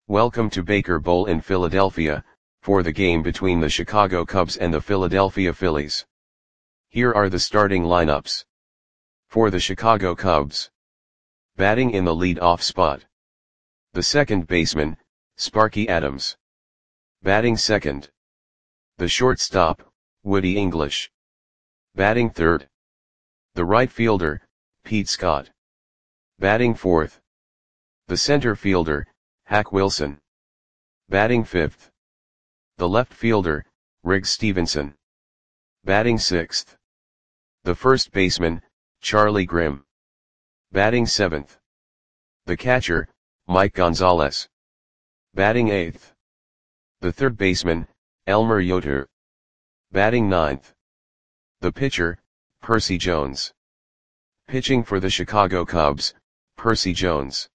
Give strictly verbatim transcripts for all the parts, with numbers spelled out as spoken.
Welcome to Baker Bowl in Philadelphia, for the game between the Chicago Cubs and the Philadelphia Phillies. Here are the starting lineups. For the Chicago Cubs. Batting in the lead-off spot. The second baseman, Sparky Adams. Batting second. The shortstop, Woody English. Batting third. The right fielder, Pete Scott. Batting fourth. The center fielder, Hack Wilson. Batting fifth. The left fielder, Riggs Stephenson. Batting sixth. The first baseman, Charlie Grimm. Batting seventh. The catcher, Mike Gonzalez. Batting eighth. The third baseman, Elmer Yoder. Batting ninth. The pitcher, Percy Jones. Pitching for the Chicago Cubs, Percy Jones.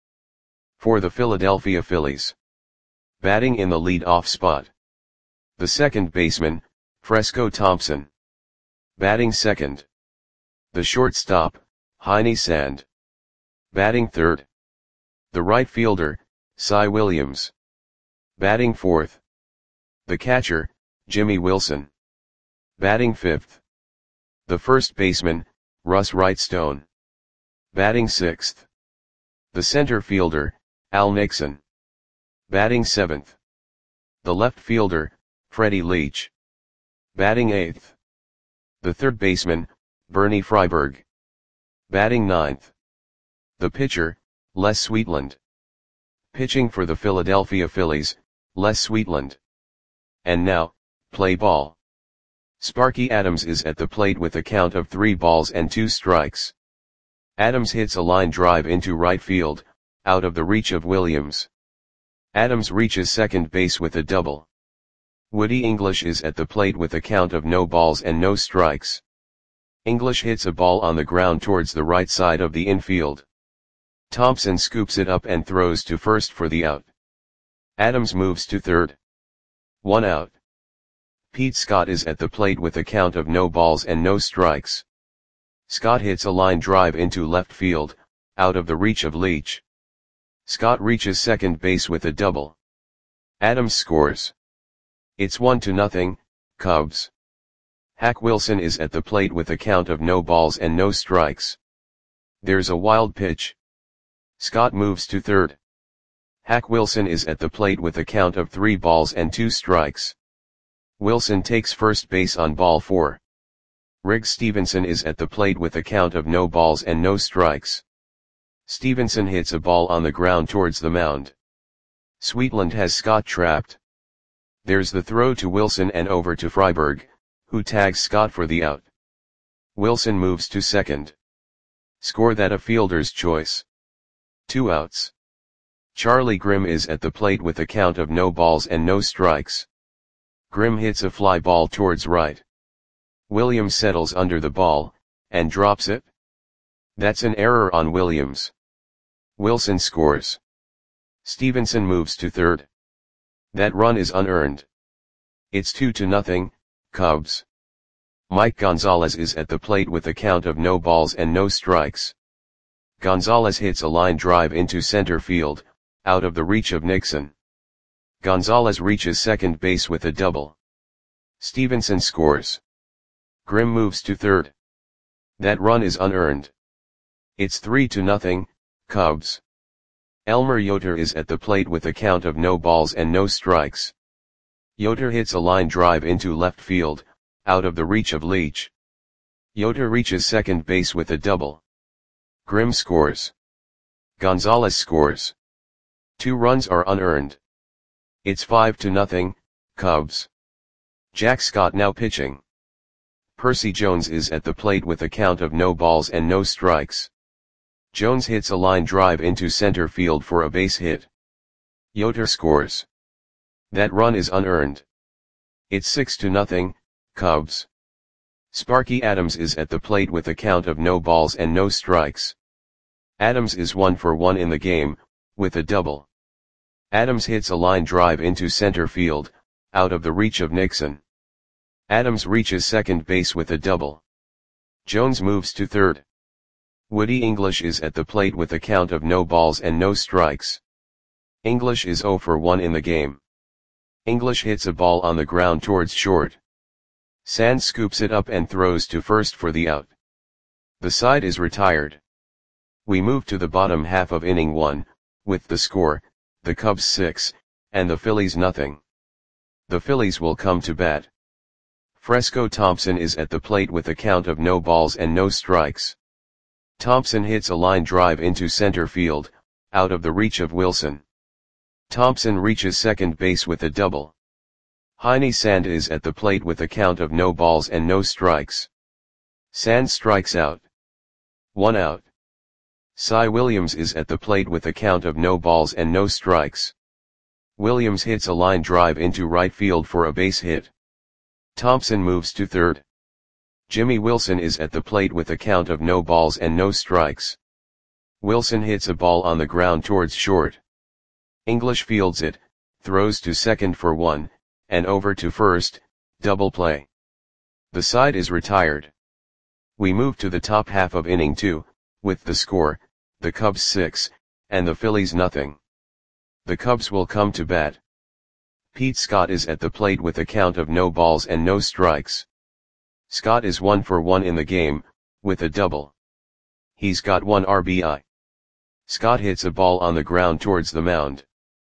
For the Philadelphia Phillies. Batting in the lead-off spot. The second baseman, Fresco Thompson. Batting second. The shortstop, Heine Sand. Batting third. The right fielder, Cy Williams. Batting fourth. The catcher, Jimmy Wilson. Batting fifth. The first baseman, Russ Wrightstone. Batting sixth. The center fielder, Al Nixon. Batting seventh. The left fielder, Freddie Leach. Batting eighth. The third baseman, Bernie Freiberg. Batting ninth. The pitcher, Les Sweetland. Pitching for the Philadelphia Phillies, Les Sweetland. And now, play ball. Sparky Adams is at the plate with a count of three balls and two strikes. Adams hits a line drive into right field, out of the reach of Williams. Adams reaches second base with a double. Woody English is at the plate with a count of no balls and no strikes. English hits a ball on the ground towards the right side of the infield. Thompson scoops it up and throws to first for the out. Adams moves to third. One out. Pete Scott is at the plate with a count of no balls and no strikes. Scott hits a line drive into left field, out of the reach of Leach. Scott reaches second base with a double. Adams scores. It's one to nothing, Cubs. Hack Wilson is at the plate with a count of no balls and no strikes. There's a wild pitch. Scott moves to third. Hack Wilson is at the plate with a count of three balls and two strikes. Wilson takes first base on ball four. Riggs Stephenson is at the plate with a count of no balls and no strikes. Stephenson hits a ball on the ground towards the mound. Sweetland has Scott trapped. There's the throw to Wilson and over to Freiberg, who tags Scott for the out. Wilson moves to second. Score that a fielder's choice. Two outs. Charlie Grimm is at the plate with a count of no balls and no strikes. Grimm hits a fly ball towards right. Williams settles under the ball, and drops it. That's an error on Williams. Wilson scores. Stephenson moves to third. That run is unearned. It's two to nothing, Cubs. Mike Gonzalez is at the plate with a count of no balls and no strikes. Gonzalez hits a line drive into center field, out of the reach of Nixon. Gonzalez reaches second base with a double. Stephenson scores. Grimm moves to third. That run is unearned. It's three to nothing, Cubs. Elmer Yoder is at the plate with a count of no balls and no strikes. Yoder hits a line drive into left field, out of the reach of Leach. Yoder reaches second base with a double. Grimm scores. Gonzalez scores. Two runs are unearned. It's five to nothing, Cubs. Jack Scott now pitching. Percy Jones is at the plate with a count of no balls and no strikes. Jones hits a line drive into center field for a base hit. Yoder scores. That run is unearned. It's six to nothing, Cubs. Sparky Adams is at the plate with a count of no balls and no strikes. Adams is one for one in the game, with a double. Adams hits a line drive into center field, out of the reach of Nixon. Adams reaches second base with a double. Jones moves to third. Woody English is at the plate with a count of no balls and no strikes. English is zero for one in the game. English hits a ball on the ground towards short. Sand scoops it up and throws to first for the out. The side is retired. We move to the bottom half of inning one, with the score, the Cubs six, and the Phillies nothing. The Phillies will come to bat. Fresco Thompson is at the plate with a count of no balls and no strikes. Thompson hits a line drive into center field, out of the reach of Wilson. Thompson reaches second base with a double. Heine Sand is at the plate with a count of no balls and no strikes. Sand strikes out. One out. Cy Williams is at the plate with a count of no balls and no strikes. Williams hits a line drive into right field for a base hit. Thompson moves to third. Jimmy Wilson is at the plate with a count of no balls and no strikes. Wilson hits a ball on the ground towards short. English fields it, throws to second for one, and over to first, double play. The side is retired. We move to the top half of inning two, with the score, the Cubs six, and the Phillies nothing. The Cubs will come to bat. Pete Scott is at the plate with a count of no balls and no strikes. Scott is one for one in the game, with a double. He's got one R B I. Scott hits a ball on the ground towards the mound.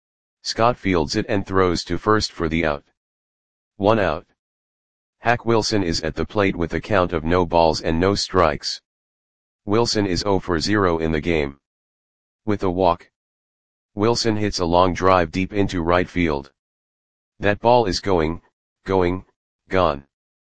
Scott fields it and throws to first for the out. One out. Hack Wilson is at the plate with a count of no balls and no strikes. Wilson is zero for zero in the game. With a walk. Wilson hits a long drive deep into right field. That ball is going, going, gone.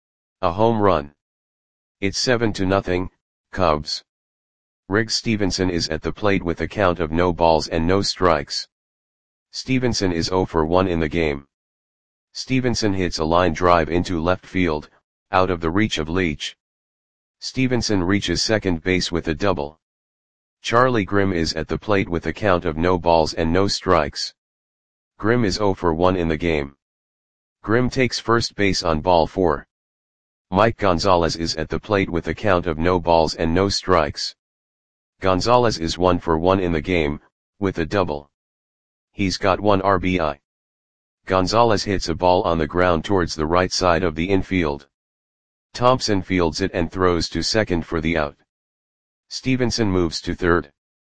A home run. It's seven to nothing, Cubs. Riggs Stevenson is at the plate with a count of no balls and no strikes. Stevenson is zero for one in the game. Stevenson hits a line drive into left field, out of the reach of Leach. Stevenson reaches second base with a double. Charlie Grimm is at the plate with a count of no balls and no strikes. Grimm is zero for one in the game. Grimm takes first base on ball four. Mike Gonzalez is at the plate with a count of no balls and no strikes. Gonzalez is one for one in the game, with a double. He's got one R B I. Gonzalez hits a ball on the ground towards the right side of the infield. Thompson fields it and throws to second for the out. Stevenson moves to third.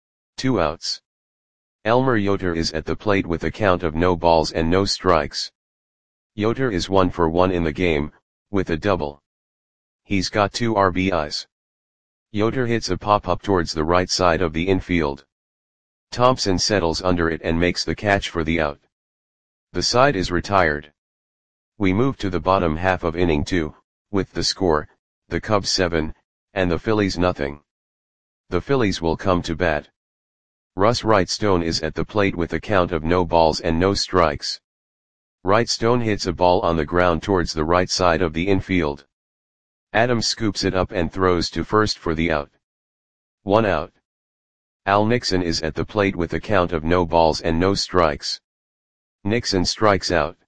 Two outs. Elmer Yoder is at the plate with a count of no balls and no strikes. Yoder is one for one in the game, with a double. He's got two R B Is. Yoder hits a pop-up towards the right side of the infield. Thompson settles under it and makes the catch for the out. The side is retired. We move to the bottom half of inning two, with the score, the Cubs seven, and the Phillies nothing. The Phillies will come to bat. Russ Wrightstone is at the plate with a count of no balls and no strikes. Wrightstone hits a ball on the ground towards the right side of the infield. Adams scoops it up and throws to first for the out. One out. Al Nixon is at the plate with a count of no balls and no strikes. Nixon strikes out.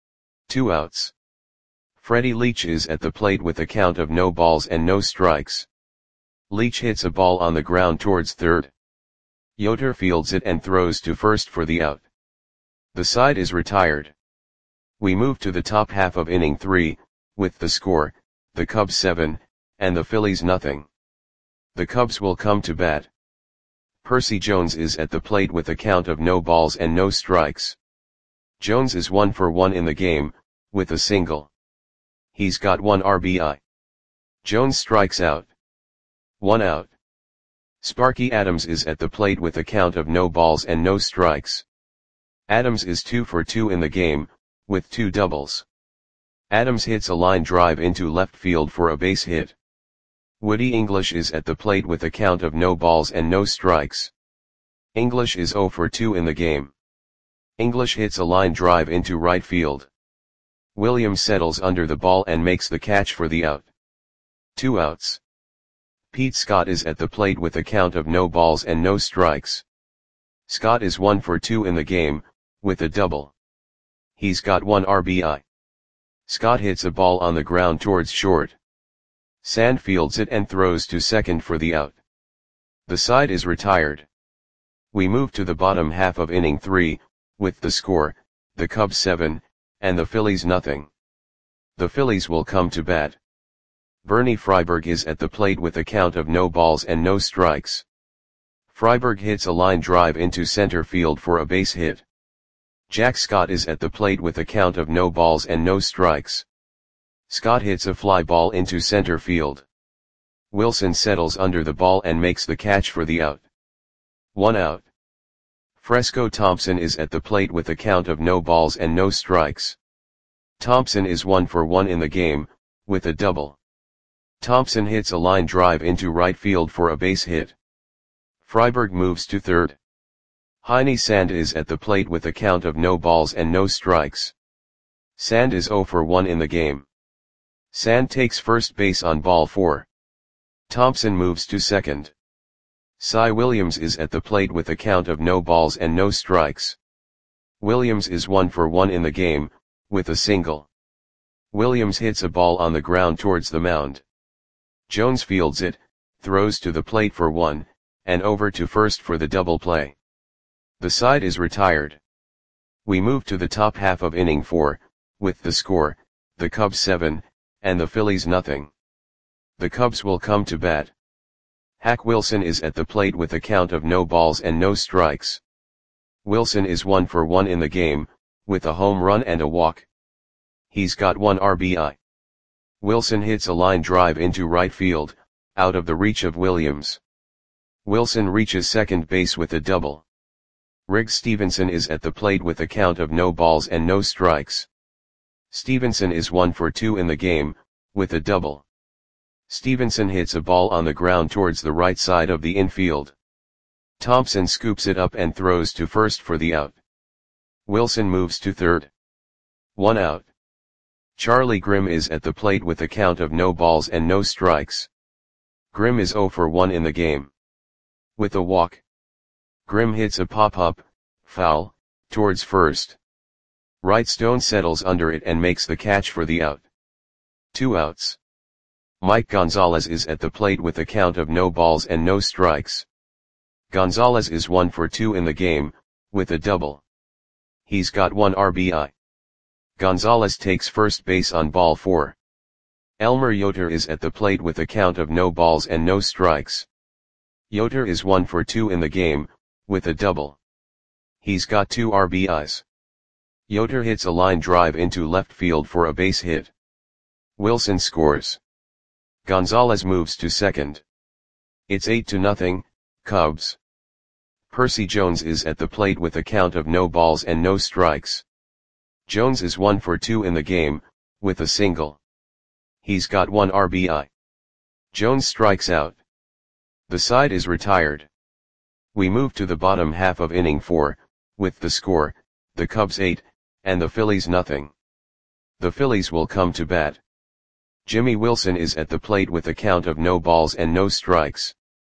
Two outs. Freddie Leach is at the plate with a count of no balls and no strikes. Leach hits a ball on the ground towards third. Yoder fields it and throws to first for the out. The side is retired. We move to the top half of inning three, with the score, the Cubs seven, and the Phillies nothing. The Cubs will come to bat. Percy Jones is at the plate with a count of no balls and no strikes. Jones is one for one in the game, with a single. He's got one R B I. Jones strikes out. One out. Sparky Adams is at the plate with a count of no balls and no strikes. Adams is two for two in the game, with two doubles. Adams hits a line drive into left field for a base hit. Woody English is at the plate with a count of no balls and no strikes. English is zero for two in the game. English hits a line drive into right field. Williams settles under the ball and makes the catch for the out. Two outs. Pete Scott is at the plate with a count of no balls and no strikes. Scott is one for two in the game, with a double. He's got one R B I. Scott hits a ball on the ground towards short. Sand fields it and throws to second for the out. The side is retired. We move to the bottom half of inning three, with the score, the Cubs seven, and the Phillies nothing. The Phillies will come to bat. Bernie Freiberg is at the plate with a count of no balls and no strikes. Freiberg hits a line drive into center field for a base hit. Jack Scott is at the plate with a count of no balls and no strikes. Scott hits a fly ball into center field. Wilson settles under the ball and makes the catch for the out. One out. Fresco Thompson is at the plate with a count of no balls and no strikes. Thompson is one for one in the game, with a double. Thompson hits a line drive into right field for a base hit. Freiberg moves to third. Heine Sand is at the plate with a count of no balls and no strikes. Sand is zero for one in the game. Sand takes first base on ball four. Thompson moves to second. Cy Williams is at the plate with a count of no balls and no strikes. Williams is one for one in the game, with a single. Williams hits a ball on the ground towards the mound. Jones fields it, throws to the plate for one, and over to first for the double play. The side is retired. We move to the top half of inning four, with the score, the Cubs seven, and the Phillies nothing. The Cubs will come to bat. Hack Wilson is at the plate with a count of no balls and no strikes. Wilson is one for one in the game, with a home run and a walk. He's got one R B I. Wilson hits a line drive into right field, out of the reach of Williams. Wilson reaches second base with a double. Riggs Stevenson is at the plate with a count of no balls and no strikes. Stevenson is one for two in the game, with a double. Stevenson hits a ball on the ground towards the right side of the infield. Thompson scoops it up and throws to first for the out. Wilson moves to third. One out. Charlie Grimm is at the plate with a count of no balls and no strikes. Grimm is zero for one in the game. With a walk. Grimm hits a pop-up, foul, towards first. Wright Stone settles under it and makes the catch for the out. Two outs. Mike Gonzalez is at the plate with a count of no balls and no strikes. Gonzalez is one for two in the game, with a double. He's got one R B I. Gonzalez takes first base on ball four. Elmer Yoder is at the plate with a count of no balls and no strikes. Yoder is one for two in the game, with a double. He's got two R B Is. Yoder hits a line drive into left field for a base hit. Wilson scores. Gonzalez moves to second. It's eight to nothing, Cubs. Percy Jones is at the plate with a count of no balls and no strikes. Jones is one for two in the game, with a single. He's got one R B I. Jones strikes out. The side is retired. We move to the bottom half of inning four, with the score, the Cubs eight, and the Phillies nothing. The Phillies will come to bat. Jimmy Wilson is at the plate with a count of no balls and no strikes.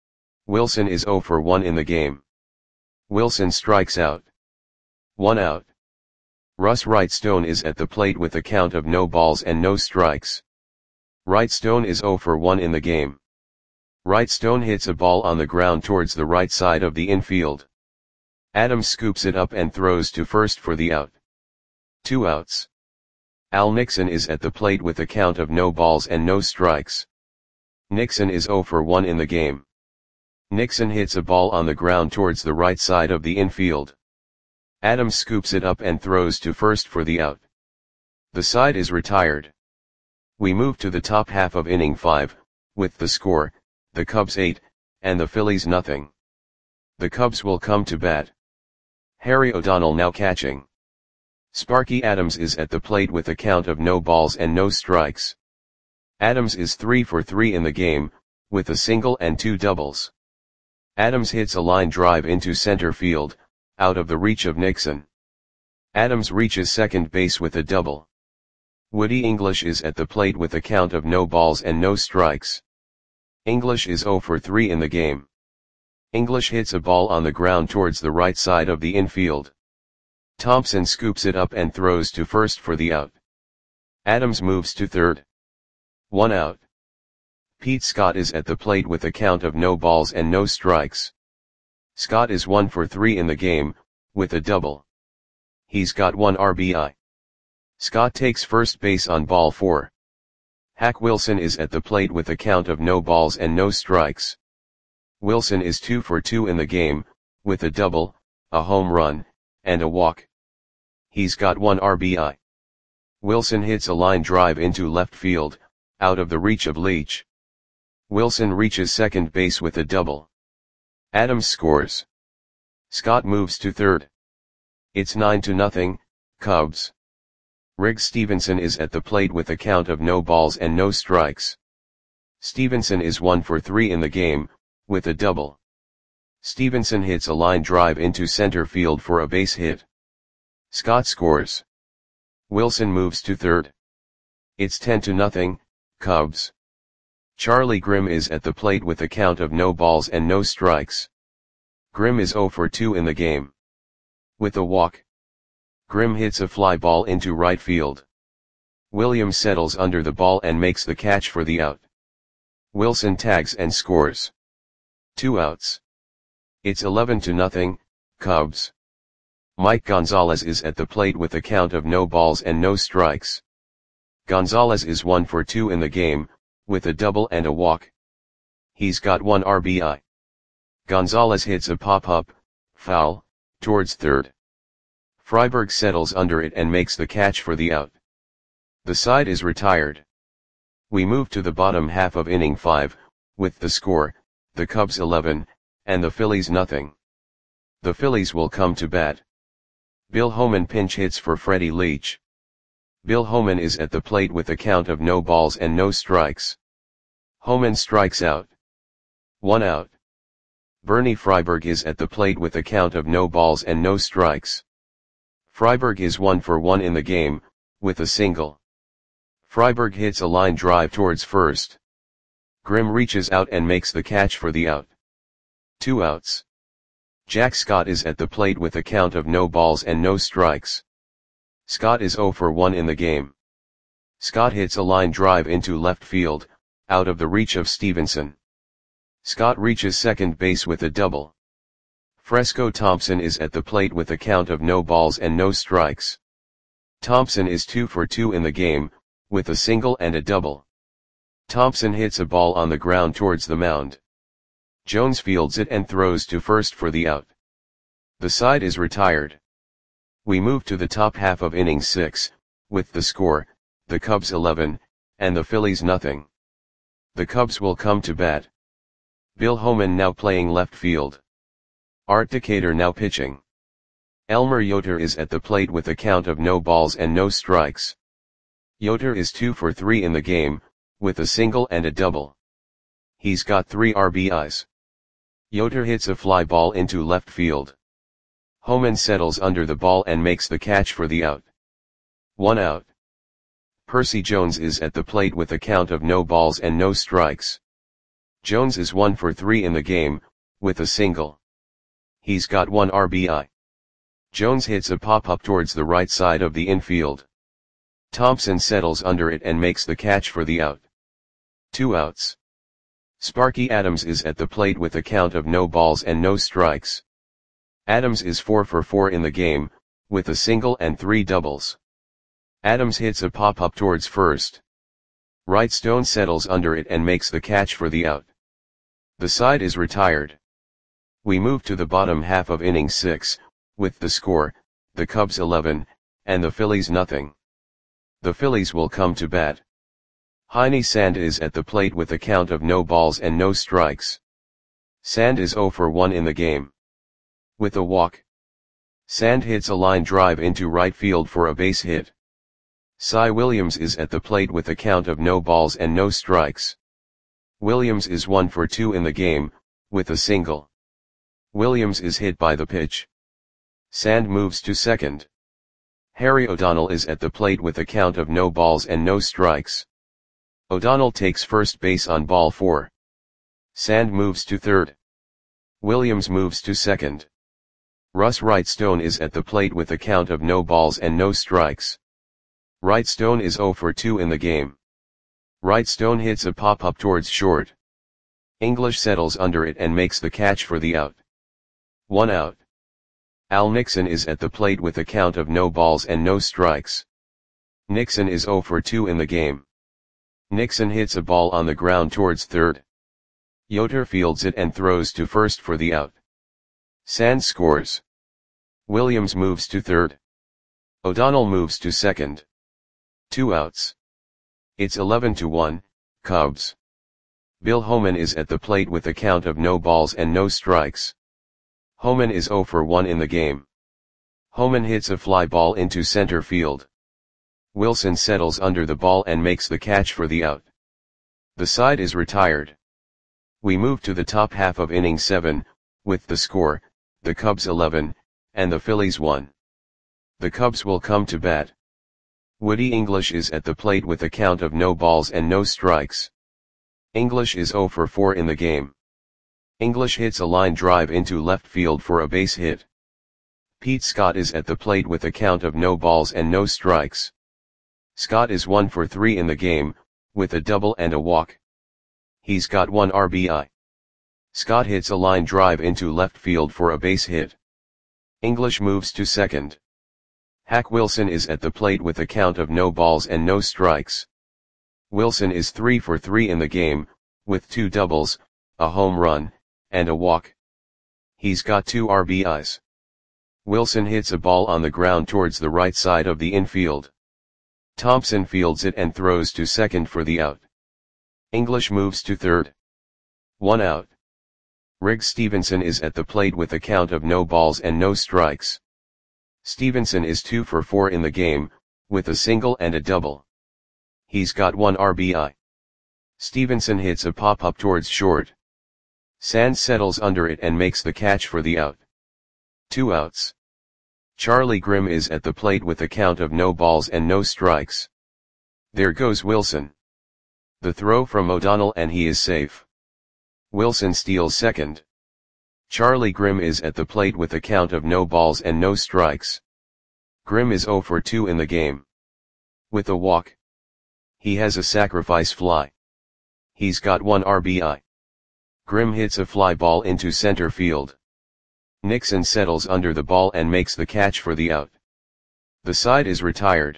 Wilson is zero for one in the game. Wilson strikes out. One out. Russ Wright Stone is at the plate with a count of no balls and no strikes. Wright Stone is zero for one in the game. Wright Stone hits a ball on the ground towards the right side of the infield. Adams scoops it up and throws to first for the out. Two outs. Al Nixon is at the plate with a count of no balls and no strikes. Nixon is zero for one in the game. Nixon hits a ball on the ground towards the right side of the infield. Adams scoops it up and throws to first for the out. The side is retired. We move to the top half of inning five, with the score, the Cubs eight, and the Phillies nothing. The Cubs will come to bat. Harry O'Donnell now catching. Sparky Adams is at the plate with a count of no balls and no strikes. Adams is three for three in the game, with a single and two doubles. Adams hits a line drive into center field, out of the reach of Nixon. Adams reaches second base with a double. Woody English is at the plate with a count of no balls and no strikes. English is zero for three in the game. English hits a ball on the ground towards the right side of the infield. Thompson scoops it up and throws to first for the out. Adams moves to third. One out. Pete Scott is at the plate with a count of no balls and no strikes. Scott is one for three in the game, with a double. He's got one R B I. Scott takes first base on ball four. Hack Wilson is at the plate with a count of no balls and no strikes. Wilson is two for two in the game, with a double, a home run, and a walk. He's got one R B I. Wilson hits a line drive into left field, out of the reach of Leach. Wilson reaches second base with a double. Adams scores. Scott moves to third. It's nine to nothing, Cubs. Riggs Stevenson is at the plate with a count of no balls and no strikes. Stevenson is one for three in the game, with a double. Stevenson hits a line drive into center field for a base hit. Scott scores. Wilson moves to third. It's ten to nothing, Cubs. Charlie Grimm is at the plate with a count of no balls and no strikes. Grimm is zero for two in the game. With a walk. Grimm hits a fly ball into right field. Williams settles under the ball and makes the catch for the out. Wilson tags and scores. Two outs. It's eleven to nothing, Cubs. Mike Gonzalez is at the plate with a count of no balls and no strikes. Gonzalez is one for two in the game, with a double and a walk. He's got one R B I. Gonzalez hits a pop-up, foul, towards third. Freiberg settles under it and makes the catch for the out. The side is retired. We move to the bottom half of inning five, with the score, the Cubs eleven, and the Phillies nothing. The Phillies will come to bat. Bill Homan pinch hits for Freddie Leach. Bill Homan is at the plate with a count of no balls and no strikes. Homan strikes out. One out. Bernie Freiberg is at the plate with a count of no balls and no strikes. Freiberg is one for one in the game, with a single. Freiberg hits a line drive towards first. Grimm reaches out and makes the catch for the out. Two outs. Jack Scott is at the plate with a count of no balls and no strikes. Scott is zero for one in the game. Scott hits a line drive into left field, out of the reach of Stevenson. Scott reaches second base with a double. Fresco Thompson is at the plate with a count of no balls and no strikes. Thompson is two for two in the game, with a single and a double. Thompson hits a ball on the ground towards the mound. Jones fields it and throws to first for the out. The side is retired. We move to the top half of inning six, with the score, the Cubs eleven, and the Phillies nothing. The Cubs will come to bat. Bill Homan now playing left field. Art Decatur now pitching. Elmer Yoder is at the plate with a count of no balls and no strikes. Yoder is two for three in the game, with a single and a double. He's got three R B Is. Yoder hits a fly ball into left field. Homan settles under the ball and makes the catch for the out. One out. Percy Jones is at the plate with a count of no balls and no strikes. Jones is one for three in the game, with a single. He's got one R B I. Jones hits a pop-up towards the right side of the infield. Thompson settles under it and makes the catch for the out. Two outs. Sparky Adams is at the plate with a count of no balls and no strikes. Adams is four for four in the game, with a single and three doubles. Adams hits a pop-up towards first. Wright Stone settles under it and makes the catch for the out. The side is retired. We move to the bottom half of inning six, with the score, the Cubs eleven, and the Phillies nothing. The Phillies will come to bat. Heine Sand is at the plate with a count of no balls and no strikes. Sand is zero for one in the game. With a walk. Sand hits a line drive into right field for a base hit. Cy Williams is at the plate with a count of no balls and no strikes. Williams is one for two in the game, with a single. Williams is hit by the pitch. Sand moves to second. Harry O'Donnell is at the plate with a count of no balls and no strikes. O'Donnell takes first base on ball four. Sand moves to third. Williams moves to second. Russ Wright Stone is at the plate with a count of no balls and no strikes. Wright Stone is zero for two in the game. Wright Stone hits a pop-up towards short. English settles under it and makes the catch for the out. One out. Al Nixon is at the plate with a count of no balls and no strikes. Nixon is zero for two in the game. Nixon hits a ball on the ground towards third. Yoder fields it and throws to first for the out. Sand scores. Williams moves to third. O'Donnell moves to second. Two outs. It's eleven to one, Cubs. Bill Homan is at the plate with a count of no balls and no strikes. Homan is zero for one in the game. Homan hits a fly ball into center field. Wilson settles under the ball and makes the catch for the out. The side is retired. We move to the top half of inning seven, with the score, the Cubs eleven, and the Phillies one. The Cubs will come to bat. Woody English is at the plate with a count of no balls and no strikes. English is zero for four in the game. English hits a line drive into left field for a base hit. Pete Scott is at the plate with a count of no balls and no strikes. Scott is one for three in the game, with a double and a walk. He's got one R B I. Scott hits a line drive into left field for a base hit. English moves to second. Hack Wilson is at the plate with a count of no balls and no strikes. Wilson is three for three in the game, with two doubles, a home run, and a walk. He's got two R B Is. Wilson hits a ball on the ground towards the right side of the infield. Thompson fields it and throws to second for the out. English moves to third. One out. Riggs Stevenson is at the plate with a count of no balls and no strikes. Stevenson is two for four in the game, with a single and a double. He's got one R B I. Stevenson hits a pop-up towards short. Sands settles under it and makes the catch for the out. Two outs. Charlie Grimm is at the plate with a count of no balls and no strikes. There goes Wilson. The throw from O'Donnell and he is safe. Wilson steals second. Charlie Grimm is at the plate with a count of no balls and no strikes. Grimm is zero for two in the game. With a walk. He has a sacrifice fly. He's got one R B I. Grimm hits a fly ball into center field. Nixon settles under the ball and makes the catch for the out. The side is retired.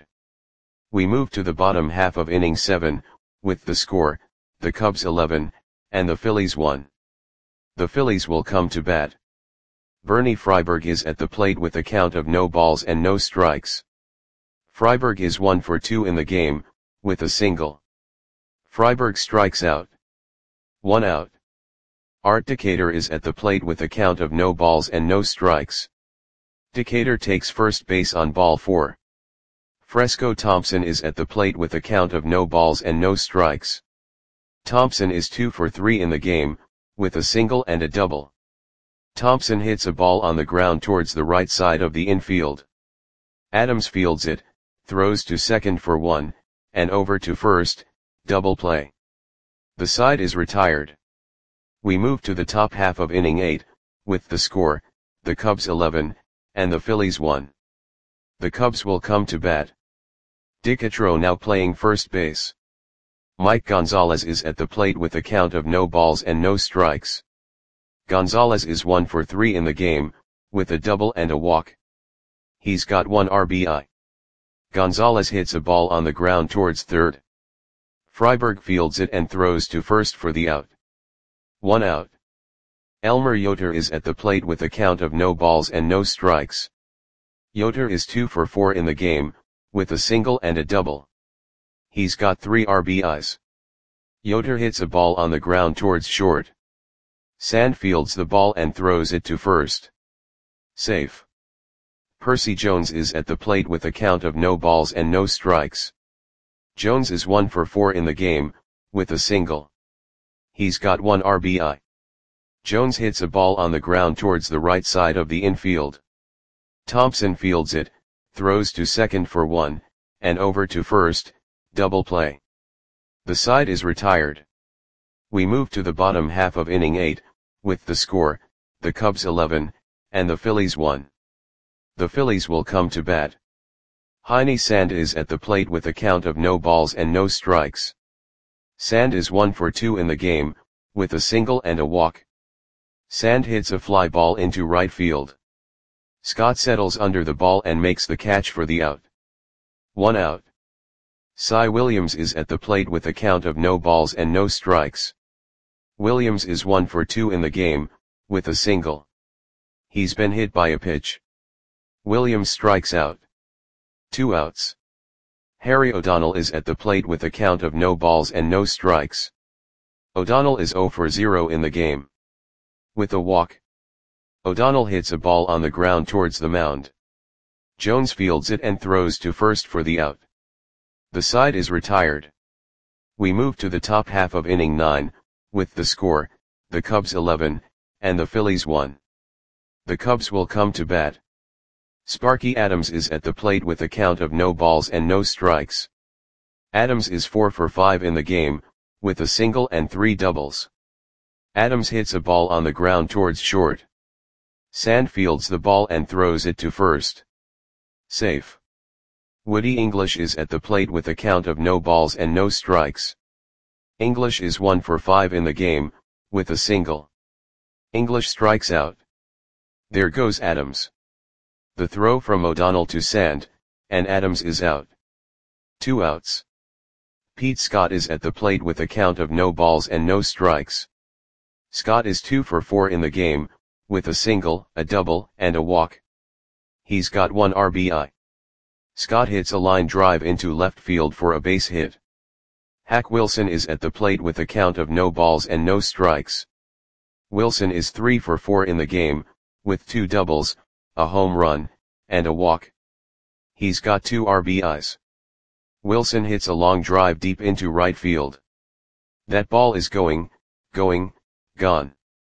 We move to the bottom half of inning seven, with the score, the Cubs eleven, and the Phillies one. The Phillies will come to bat. Bernie Freiberg is at the plate with a count of no balls and no strikes. Freiberg is one for two in the game, with a single. Freiberg strikes out. One out. Art Decatur is at the plate with a count of no balls and no strikes. Decatur takes first base on ball four. Fresco Thompson is at the plate with a count of no balls and no strikes. Thompson is two for three in the game, with a single and a double. Thompson hits a ball on the ground towards the right side of the infield. Adams fields it, throws to second for one, and over to first, double play. The side is retired. We move to the top half of inning eight, with the score, the Cubs eleven, and the Phillies one. The Cubs will come to bat. Decatur now playing first base. Mike Gonzalez is at the plate with a count of no balls and no strikes. Gonzalez is one for three in the game, with a double and a walk. He's got one R B I. Gonzalez hits a ball on the ground towards third. Freiberg fields it and throws to first for the out. One out. Elmer Yoder is at the plate with a count of no balls and no strikes. Yoder is two for four in the game, with a single and a double. He's got three R B Is. Yoder hits a ball on the ground towards short. Sand fields the ball and throws it to first. Safe. Percy Jones is at the plate with a count of no balls and no strikes. Jones is one for four in the game, with a single. He's got one R B I. Jones hits a ball on the ground towards the right side of the infield. Thompson fields it, throws to second for one, and over to first, double play. The side is retired. We move to the bottom half of inning eight, with the score, the Cubs eleven, and the Phillies one. The Phillies will come to bat. Heine Sand is at the plate with a count of no balls and no strikes. Sand is one for two in the game, with a single and a walk. Sand hits a fly ball into right field. Scott settles under the ball and makes the catch for the out. One out. Cy Williams is at the plate with a count of no balls and no strikes. Williams is one for two in the game, with a single. He's been hit by a pitch. Williams strikes out. Two outs. Harry O'Donnell is at the plate with a count of no balls and no strikes. O'Donnell is zero for zero in the game. With a walk. O'Donnell hits a ball on the ground towards the mound. Jones fields it and throws to first for the out. The side is retired. We move to the top half of inning nine, with the score, the Cubs eleven, and the Phillies one. The Cubs will come to bat. Sparky Adams is at the plate with a count of no balls and no strikes. Adams is four for five in the game, with a single and three doubles. Adams hits a ball on the ground towards short. Sand fields the ball and throws it to first. Safe. Woody English is at the plate with a count of no balls and no strikes. English is one for five in the game, with a single. English strikes out. There goes Adams. The throw from O'Donnell to Sand, and Adams is out. Two outs. Pete Scott is at the plate with a count of no balls and no strikes. Scott is two for four in the game, with a single, a double, and a walk. He's got one R B I. Scott hits a line drive into left field for a base hit. Hack Wilson is at the plate with a count of no balls and no strikes. Wilson is three for four in the game, with two doubles, a home run, and a walk. He's got two R B Is. Wilson hits a long drive deep into right field. That ball is going, going, gone.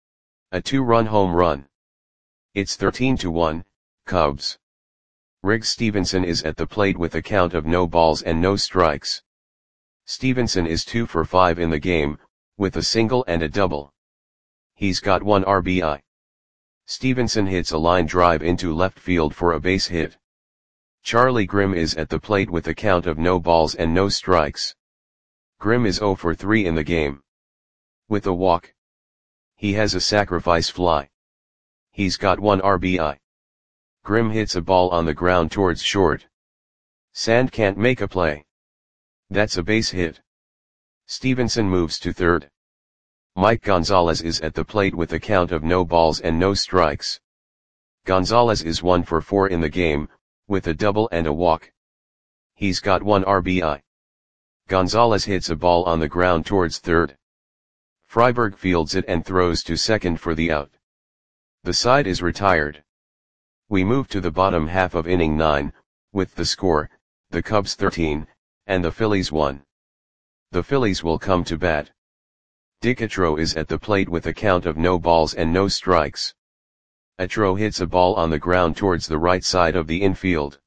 A two-run home run. It's thirteen to one, Cubs. Riggs Stevenson is at the plate with a count of no balls and no strikes. Stevenson is two for five in the game, with a single and a double. He's got one R B I. Stevenson hits a line drive into left field for a base hit. Charlie Grimm is at the plate with a count of no balls and no strikes. Grimm is zero for three in the game. With a walk. He has a sacrifice fly. He's got one R B I. Grimm hits a ball on the ground towards short. Sand can't make a play. That's a base hit. Stevenson moves to third. Mike Gonzalez is at the plate with a count of no balls and no strikes. Gonzalez is one for four in the game, with a double and a walk. He's got one R B I. Gonzalez hits a ball on the ground towards third. Freiberg fields it and throws to second for the out. The side is retired. We move to the bottom half of inning nine, with the score, the Cubs thirteen, and the Phillies one. The Phillies will come to bat. Dick Atro is at the plate with a count of no balls and no strikes. Atro hits a ball on the ground towards the right side of the infield.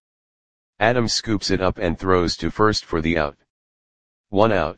Adams scoops it up and throws to first for the out. One out.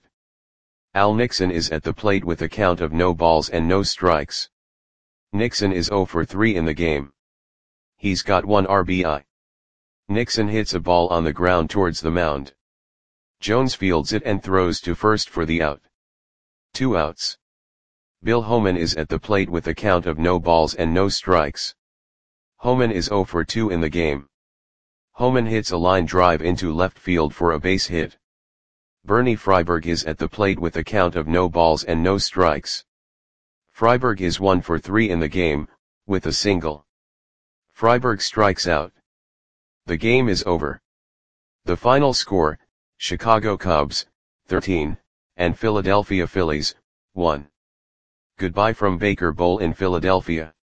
Al Nixon is at the plate with a count of no balls and no strikes. Nixon is zero for three in the game. He's got one R B I. Nixon hits a ball on the ground towards the mound. Jones fields it and throws to first for the out. Two outs. Bill Homan is at the plate with a count of no balls and no strikes. Homan is zero for two in the game. Homan hits a line drive into left field for a base hit. Bernie Freiberg is at the plate with a count of no balls and no strikes. Freiberg is one for three in the game, with a single. Freiberg strikes out. The game is over. The final score, Chicago Cubs, thirteen, and Philadelphia Phillies, one. Goodbye from Baker Bowl in Philadelphia.